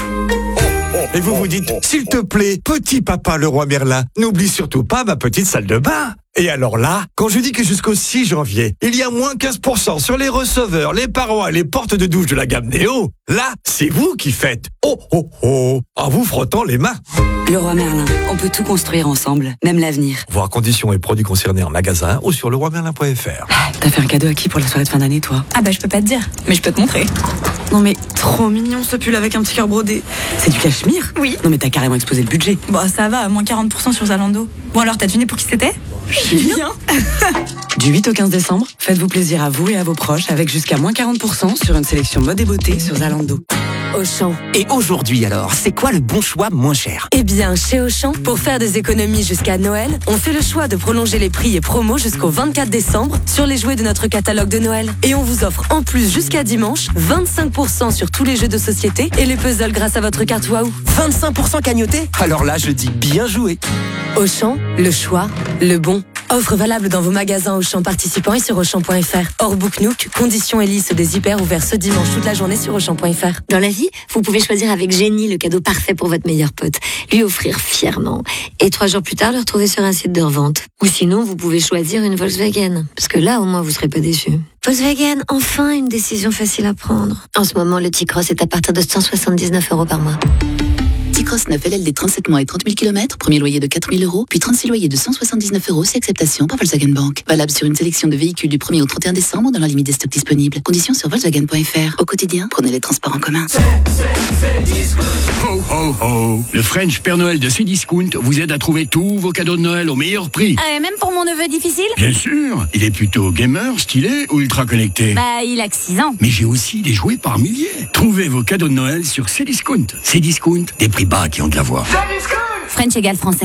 S23: Et vous vous dites, s'il te plaît, petit papa le roi Merlin, n'oublie surtout pas ma petite salle de bain. Et alors là, quand je dis que jusqu'au six janvier, il y a moins quinze pour cent sur les receveurs, les parois et les portes de douche de la gamme Néo, là, c'est vous qui faites oh oh oh en vous frottant les mains.
S10: Le roi Merlin, on peut tout construire ensemble, même l'avenir.
S23: Voir conditions et produits concernés en magasin ou sur le roi merlin point f r.
S10: T'as fait un cadeau à qui pour la soirée de fin d'année, toi?
S12: Ah bah je peux pas te dire, mais je peux te montrer.
S10: Non mais, trop mignon ce pull avec un petit cœur brodé. C'est du cachemire?
S12: Oui.
S10: Non mais t'as carrément explosé le budget.
S12: Bon ça va, moins quarante pour cent sur Zalando. Bon alors t'as deviné pour qui c'était? Julien.
S10: Du huit au quinze décembre, faites-vous plaisir à vous et à vos proches avec jusqu'à moins quarante pour cent sur une sélection mode et beauté sur Zalando.
S15: Auchan.
S19: Et aujourd'hui alors, c'est quoi le bon choix moins cher?
S15: Eh bien, chez Auchan, pour faire des économies jusqu'à Noël, on fait le choix de prolonger les prix et promos jusqu'au vingt-quatre décembre sur les jouets de notre catalogue de Noël. Et on vous offre en plus jusqu'à dimanche vingt-cinq pour cent sur tous les jeux de société et les puzzles grâce à votre carte Waouh.
S19: vingt-cinq pour cent cagnoté? Alors là, je dis bien joué.
S15: Auchan, le choix, le bon. Offre valable dans vos magasins Auchan participants et sur Auchan point f r. Hors Book Nook, conditions et listes des hyper ouverts ce dimanche toute la journée sur Auchan point f r.
S9: Dans la vie, vous pouvez choisir avec génie le cadeau parfait pour votre meilleur pote, lui offrir fièrement, et trois jours plus tard le retrouver sur un site de revente. Ou sinon, vous pouvez choisir une Volkswagen, parce que là, au moins, vous serez pas déçus. Volkswagen, enfin une décision facile à prendre. En ce moment, le T-Cross est à partir de cent soixante-dix-neuf euros par mois.
S2: T-Cross neuf L L D trente-sept mois et trente mille kilomètres, premier loyer de quatre mille euros, puis trente-six loyers de cent soixante-dix-neuf euros, c'est acceptation par Volkswagen Bank. Valable sur une sélection de véhicules du premier au trente et un décembre dans la limite des stocks disponibles. Conditions sur Volkswagen point F R. Au quotidien, prenez les transports en commun.
S14: Ho ho ho! Le French Père Noël de Cdiscount vous aide à trouver tous vos cadeaux de Noël au meilleur prix.
S17: Ah, et même pour mon neveu difficile?
S14: Bien sûr, il est plutôt gamer, stylé ou ultra connecté?
S17: Bah, il a que six ans.
S14: Mais j'ai aussi des jouets par milliers. Trouvez vos cadeaux de Noël sur Cdiscount. Cdiscount, des prix bas qui ont de la voix.
S17: French égale français.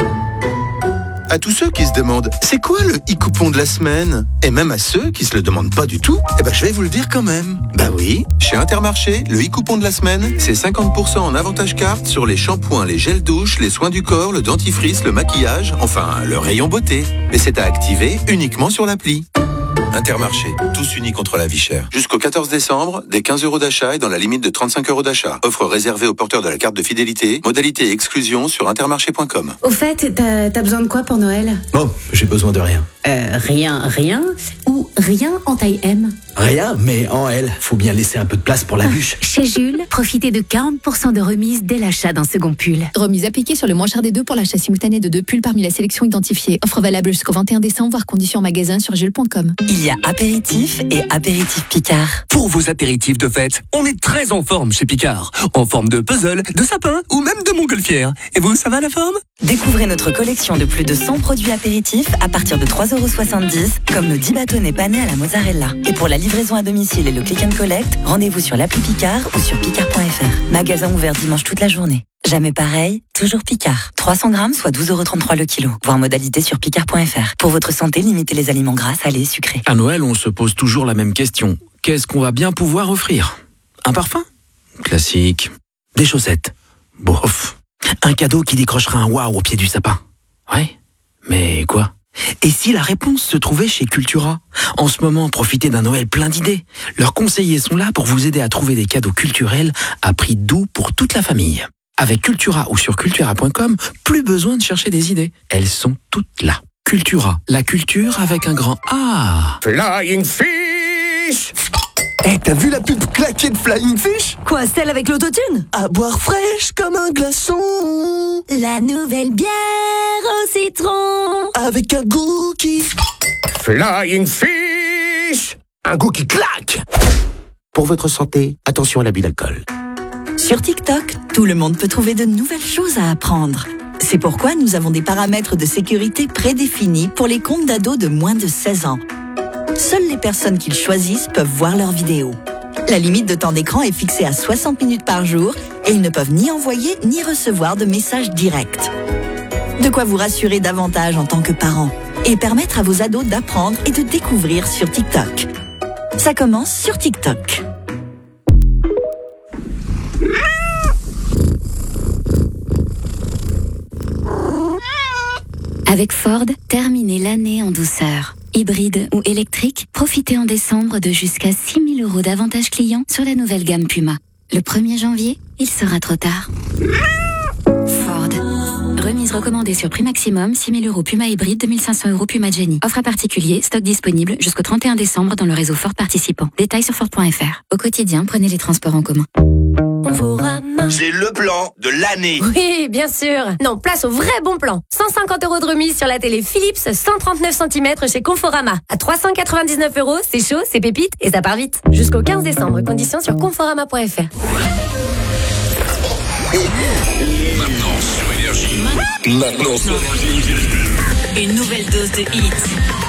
S16: À tous ceux qui se demandent, c'est quoi le e-coupon de la semaine? Et même à ceux qui se le demandent pas du tout, eh ben je vais vous le dire quand même. Bah oui, chez Intermarché, le e-coupon de la semaine, c'est cinquante pour cent en avantage carte sur les shampoings, les gels douche, les soins du corps, le dentifrice, le maquillage, enfin le rayon beauté. Et c'est à activer uniquement sur l'appli. Intermarché, tous unis contre la vie chère. Jusqu'au quatorze décembre, des quinze euros d'achat et dans la limite de trente-cinq euros d'achat. Offre réservée aux porteurs de la carte de fidélité. Modalité et exclusion sur intermarché point com.
S24: Au fait, t'as, t'as besoin de quoi pour Noël?
S25: Oh, j'ai besoin de rien.
S24: Euh, rien, rien ou rien en taille M?
S25: Rien, mais en L. Faut bien laisser un peu de place pour la bûche.
S17: Chez Jules, profitez de quarante pour cent de remise dès l'achat d'un second pull.
S26: Remise appliquée sur le moins cher des deux pour l'achat simultané de deux pulls parmi la sélection identifiée. Offre valable jusqu'au vingt et un décembre, voire conditions en magasin sur jules point com.
S10: Il y a apéritif et apéritif Picard.
S11: Pour vos apéritifs de fête, on est très en forme chez Picard. En forme de puzzle, de sapin ou même de montgolfière. Et vous, ça va la forme?
S10: Découvrez notre collection de plus de cent produits apéritifs à partir de trois euros soixante-dix, comme nos dix bâtonnets panés à la mozzarella. Et pour la livraison à domicile et le click and collect, rendez-vous sur l'appli Picard ou sur picard point F R. Magasin ouvert dimanche toute la journée. Jamais pareil, toujours Picard. trois cents grammes, soit douze euros trente-trois le kilo. Voir modalité sur picard point F R. Pour votre santé, limitez les aliments gras, salés, sucrés.
S27: À Noël, on se pose toujours la même question. Qu'est-ce qu'on va bien pouvoir offrir? Un parfum? Classique. Des chaussettes? Bof. Un cadeau qui décrochera un waouh au pied du sapin? Ouais. Mais quoi? Et si la réponse se trouvait chez Cultura? En ce moment, profitez d'un Noël plein d'idées. Leurs conseillers sont là pour vous aider à trouver des cadeaux culturels à prix doux pour toute la famille. Avec Cultura ou sur cultura point com, plus besoin de chercher des idées. Elles sont toutes là. Cultura, la culture avec un grand A.
S23: Flying Fish. Eh, t'as vu la pub claquée de Flying Fish?
S28: Quoi, celle avec l'autotune?
S23: À boire fraîche comme un glaçon.
S28: La nouvelle bière au citron.
S23: Avec un goût qui... Flying Fish. Un goût qui claque.
S13: Pour votre santé, attention à l'abus d'alcool.
S28: Sur TikTok, tout le monde peut trouver de nouvelles choses à apprendre. C'est pourquoi nous avons des paramètres de sécurité prédéfinis pour les comptes d'ados de moins de seize ans. Seules les personnes qu'ils choisissent peuvent voir leurs vidéos. La limite de temps d'écran est fixée à soixante minutes par jour et ils ne peuvent ni envoyer ni recevoir de messages directs. De quoi vous rassurer davantage en tant que parent et permettre à vos ados d'apprendre et de découvrir sur TikTok. Ça commence sur TikTok.
S9: Avec Ford, terminez l'année en douceur. Hybride ou électrique, profitez en décembre de jusqu'à six mille euros d'avantages clients sur la nouvelle gamme Puma. Le premier janvier, il sera trop tard. Ford. Remise recommandée sur prix maximum, six mille euros Puma hybride, deux mille cinq cents euros Puma Jenny. Offre à particulier, stock disponible jusqu'au trente et un décembre dans le réseau Ford participant. Détails sur Ford point F R. Au quotidien, prenez les transports en commun.
S4: C'est le plan de l'année.
S29: Oui, bien sûr. Non, place au vrai bon plan. cent cinquante euros de remise sur la télé Philips cent trente-neuf centimètres chez Conforama. À trois cent quatre-vingt-dix-neuf euros, c'est chaud, c'est pépite et ça part vite. Jusqu'au quinze décembre, conditions sur conforama point F R.
S4: Maintenant sur Énergie. Maintenant sur Énergie.
S1: Une nouvelle dose de hits.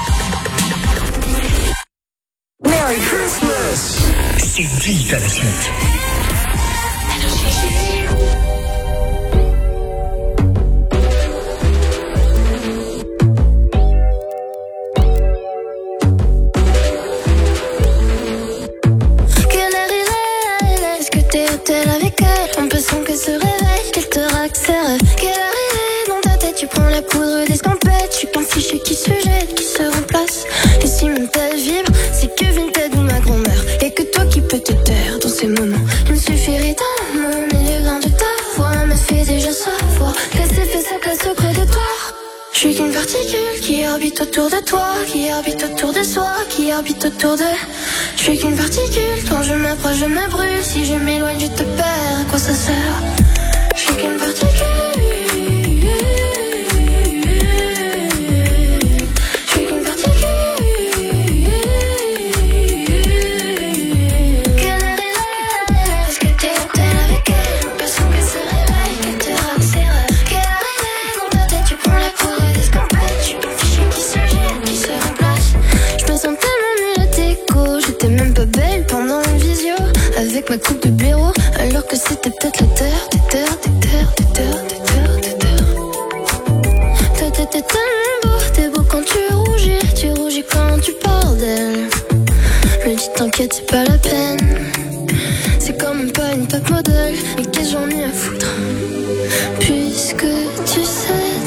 S23: Merry Christmas.
S14: C'est dit à la suite.
S5: Avec elle, on peut sans que se réveille, qu'elle te raque ses rêves. Qu'elle arrive dans ta tête, tu prends la poudre d'escampette. Je suis qu'un fichier qui se jette, qui se remplace. Et si mon tel vibre, c'est que Vinted ou ma grand-mère. Et que toi qui peux te taire dans ces moments. Il me suffirait d'un mot, mais les grains de ta voix me fait déjà savoir qu'elle s'est fait sa place auprès de toi. Je suis qu'une particule qui orbite autour de toi, qui orbite autour de soi, qui orbite autour de... Je suis qu'une particule, quand je m'approche je me brûle. Si je m'éloigne je te perds, à quoi ça sert? Je suis qu'une particule. Avec ma coupe de blaireau, alors que c'était peut-être la terre, des terres, des terres, des terres, des terres, des terres. Toi t'étais tellement beau, t'es beau quand tu rougis, tu rougis quand tu parles d'elle. Je me dis t'inquiète, c'est pas la peine, c'est quand même pas une top modèle, mais qu'est-ce que j'en ai à foutre, puisque tu cèdes.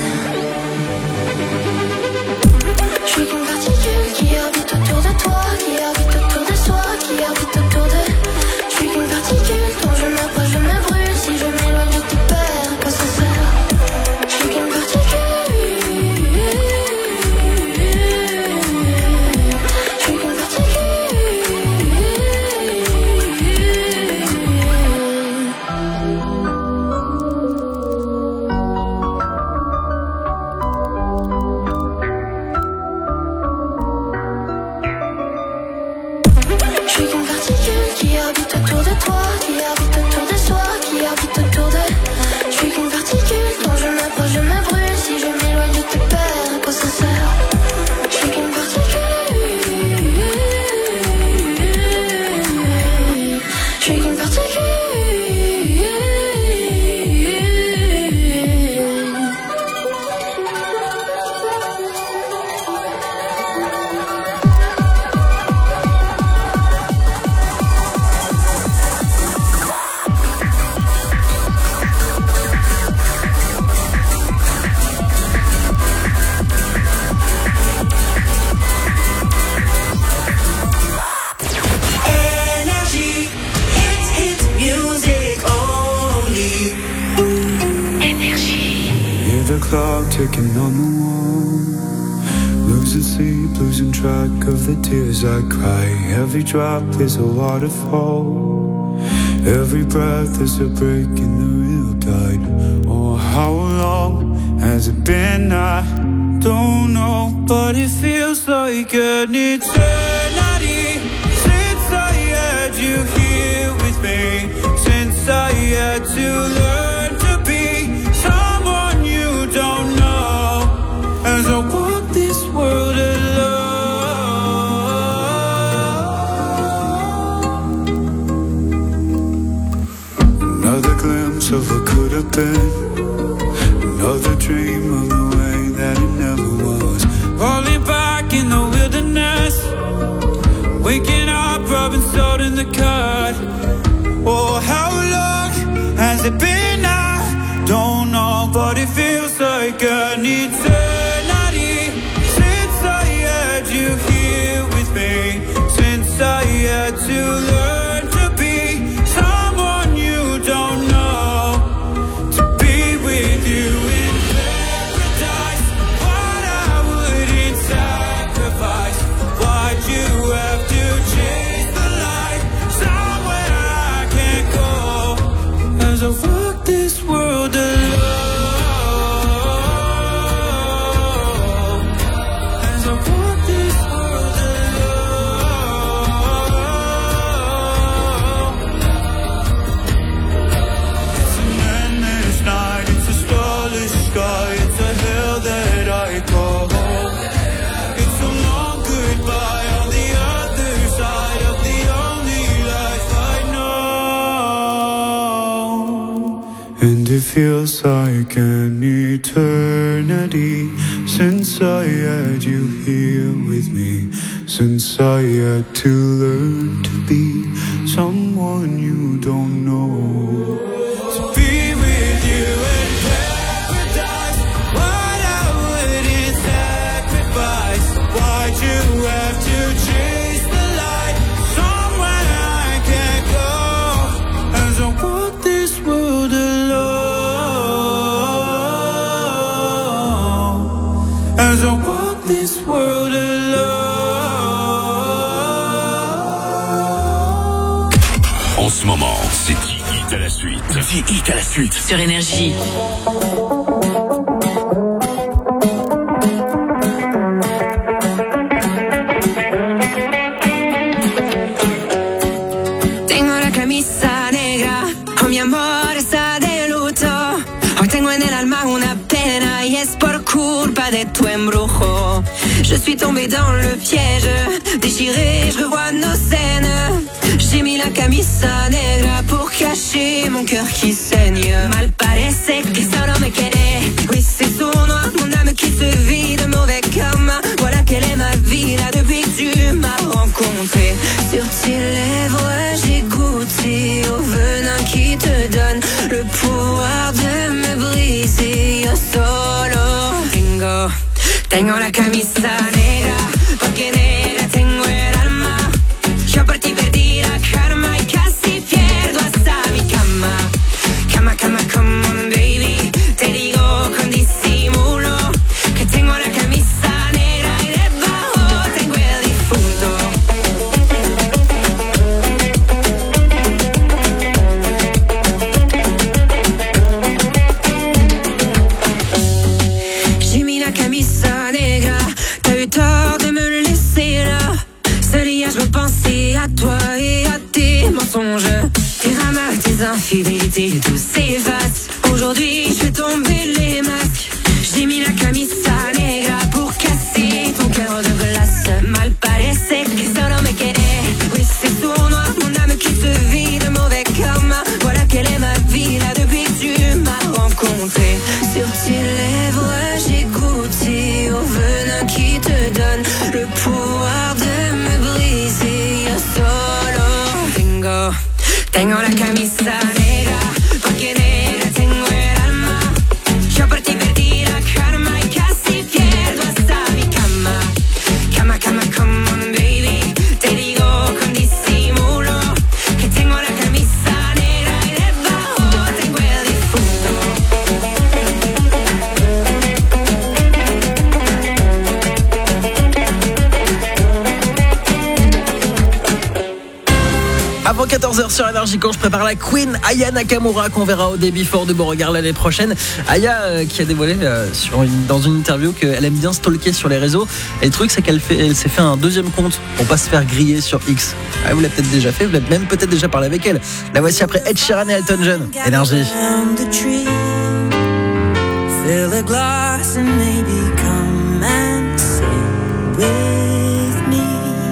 S5: Je suis qu'une particule qui orbite autour de toi, qui orbite autour de soi, qui orbite autour de... Je suis qu'une particule, quand je m'approche je me brûle, si je m'éloigne je te perds, à quoi ça sert? Je suis qu'une particule. Je suis qu'une Je suis qu'une particule qui orbite autour de toi, qui orbite autour de soi, qui orbite autour de... Je suis qu'une particule, quand je m'approche je me brûle, si je m'éloigne je te perds, à quoi ça sert? Je suis qu'une particule. Je suis qu'une particule.
S3: Clock ticking on the wall, losing sleep, losing track of the tears I cry. Every drop is a waterfall, every breath is a break in the real tide. Oh, how long has it been? I don't know, but it feels like an eternity since I had you here with me, since I had to learn to be someone you don't know, as I walk this world alone. Another glimpse of what could have been, another dream of the way that it never was. Falling back in the wilderness, waking up, rubbing salt in the cut. Oh, how long has it been? I don't know, but it feels like an eternity since I had you here with me, since I had to learn to be someone you don't know, to be with you in paradise. What I wouldn't sacrifice, why'd you have to chase the light somewhere I can't go, as I walk this world alone. And it feels like an eternity since I had you here with me, since I had to learn to be someone you don't know. To be with you in paradise, what I wouldn't sacrifice, why'd you have to chase the light somewhere I can't go, as I walk this world alone, as I walk this world alone.
S4: En ce moment, c'est Kiki hit à la suite. dix hits à la suite.
S1: Sur Énergie.
S6: Tengo la camisa negra, oh mi amor está de luto. Hoy tengo en el alma una pena y es por culpa de tu embrujo. Je suis tombée dans le piège, déchirée, je revois nos scènes. J'ai mis la camisa negra pour cacher mon cœur qui saigne. Mal parece que solo me quiere. Oui, c'est son noir, mon âme qui se vide, mauvais karma. Voilà quelle est ma vie là depuis que tu m'as rencontré. Sur tes lèvres, j'ai goûté au venin qui te donne le pouvoir de me briser. Yo solo tengo, tengo la camisa negra, porque negra tengo el alma. Yo por ti perdí la karma y casi pierdo hasta mi cama. Cama, cama, come on baby, te digo con disimulo que tengo la camisa negra y debajo tengo el difunto. J'ai mis la camisa negra, t'as eu tort de me laisser là. Seul hier je repensais à toi et à tes mensonges, tes ramas, tes infidélités, tout s'efface. Aujourd'hui je vais tomber les masques. J'ai mis la camisa negra pour casser ton cœur de glace. Mal parece que solo me quiere. Oui, c'est sourd noir, mon âme qui se vide, mauvais karma. Voilà quelle est ma vie là depuis que tu m'as rencontré. Sur tes lèvres j'ai goûté au venin qui te donne le pouvoir de me briser. Yo solo tengo, tengo la camisa negra, porque negra tengo el alma. Yo por ti perdí la karma y casi pierdo hasta mi cama. Cama, cama, come on baby, te digo con disimulo que tengo la camisa negra y debajo tengo el difunto.
S7: Avant quatorze heures sur Énergie, quand je prépare la Queen Aya Nakamura qu'on verra au Débit Fort de Beauregard l'année prochaine. Aya euh, qui a dévoilé euh, sur une, dans une interview qu'elle aime bien stalker sur les réseaux. Et le truc c'est qu'elle fait, elle s'est fait un deuxième compte pour pas se faire griller sur X. Ah, vous l'avez peut-être déjà fait, vous l'avez même peut-être déjà parlé avec elle. La voici après Ed Sheeran et Elton John. Énergie.
S6: Fill a glass and maybe come and sit with me.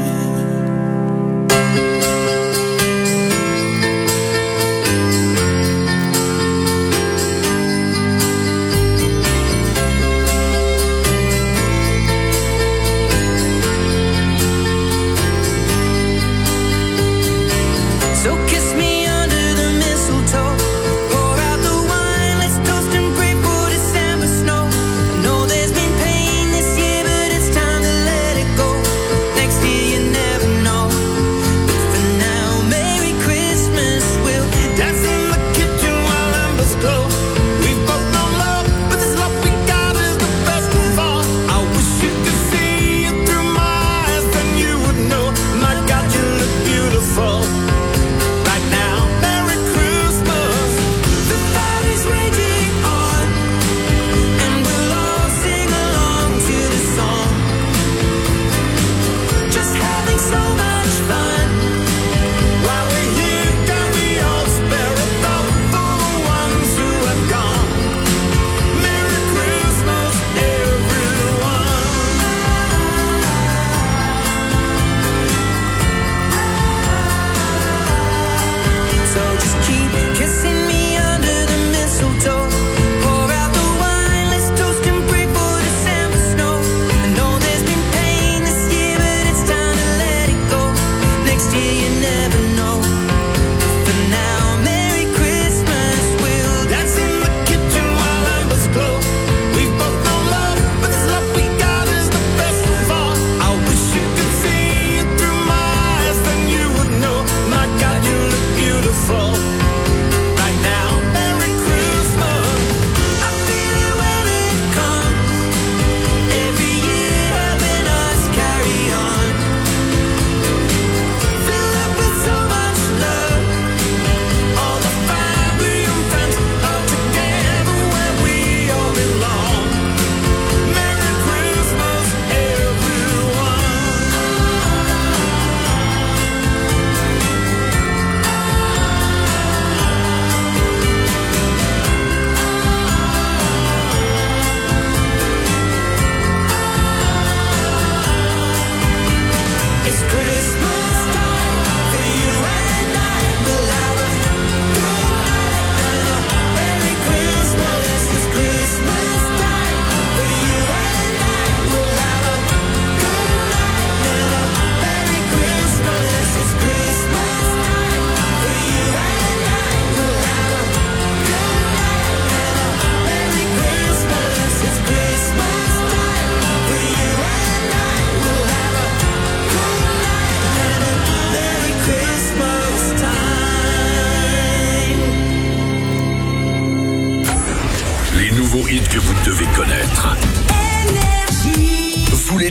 S6: So kiss me under the mistletoe. Pour out the wine, let's toast and pray for December snow. I know there's been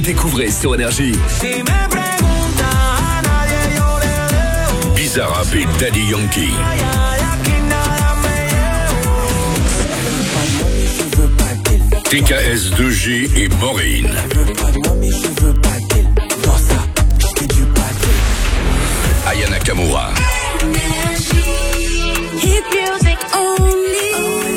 S4: Découvrez sur Énergie. Bizarrap et Daddy Yankee. T K S deux G et Maureen. Aya Nakamura.
S5: Hit music only.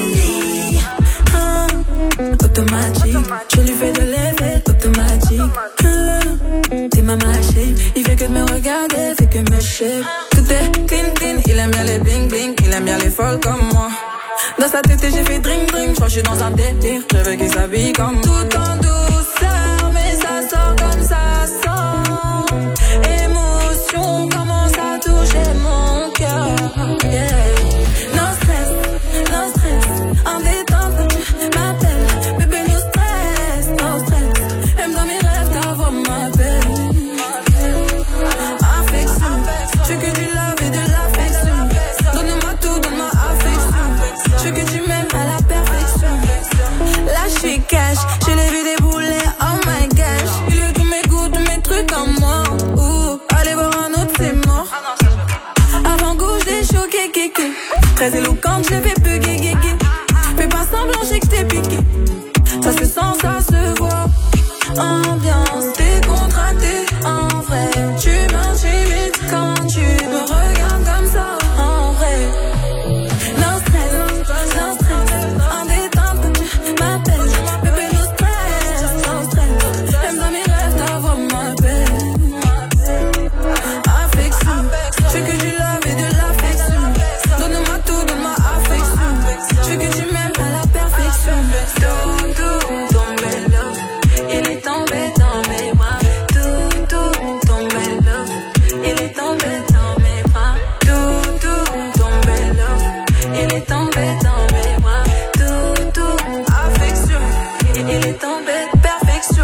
S5: Ah, automatique, je lui fais de l'effet automatique. Ah, t'es ma machine, il fait que de me regarder, fait que me shape. Tout est clean clean, il aime bien les bling bling, il aime bien les folles comme moi. Dans sa tête j'ai fait drink drink, je crois que je suis dans un délire, je veux qu'il s'habille comme tout en douceur, mais ça sort comme ça sort. Émotion commence à toucher mon cœur. Yeah. Non stress, non stress, en détente tu m'appelles, bébé no stress, no stress. Même dans mes rêves ta voix m'appelle. Affection, je veux que du love et de l'affection. Donne-moi tout, donne-moi affection. Je veux que tu m'aimes à la perfection. Là je suis cash, je l'ai vu débouler, oh my gosh. Il veut tous mes goûts, tous mes trucs en moi. Ouh, allez voir un autre c'est mort. Avant gauche des chocs, kéké. Très éloquente, je fais plus guégué. Fais pas semblant, j'ai que t'es piqué. Ça se sent, ça se voit. Ambiance décontractée, en vrai. Tu m'intimides quand tu me regardes comme ça, en vrai. No stress, no stress, en détente tu m'appelles. Bébé no stress, no stress. Même dans mes rêves ta voix m'appelle. Affection, je veux que du love et de l'affection. Donne-moi tout, donne-moi affection. Je veux que tu m'aimes à la perfection. Tout, tout, tombé là, il est tombé dans mes bras. Tout, tout, tombé là, il est tombé dans mes bras. Tout, tout, tombé là, il est tombé dans mes bras. Tout, tout, affection, il est tombé perfection.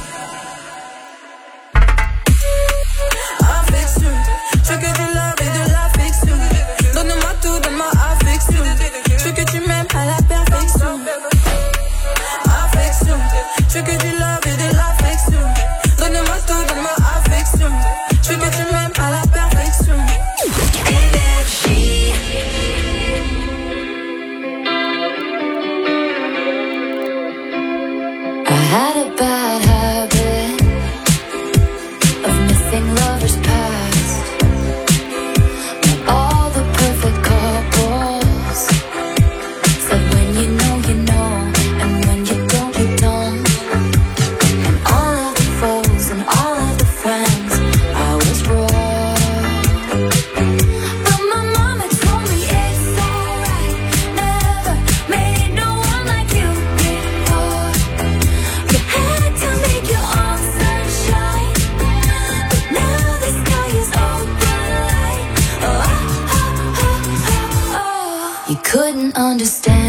S5: Affection, je veux que du love et de l'affection. Donne-moi tout, donne-moi affection. Je veux que tu m'aimes à la perfection. Affection, je veux que du love et de l'affection. Donne-moi tout, donne-moi affection. Je veux que tu m'aimes à la perfection. Énergie.
S2: I had a bad habit of missing lovers past. Not all the perfect couples said when you know, you know, and when you don't, you don't. And all of the foes and all of the friends, I was wrong. But my mama told me it's alright. Never made no one like you before. You had to make your own sunshine, but now the sky is open light. Oh, oh, oh, oh, oh. You couldn't understand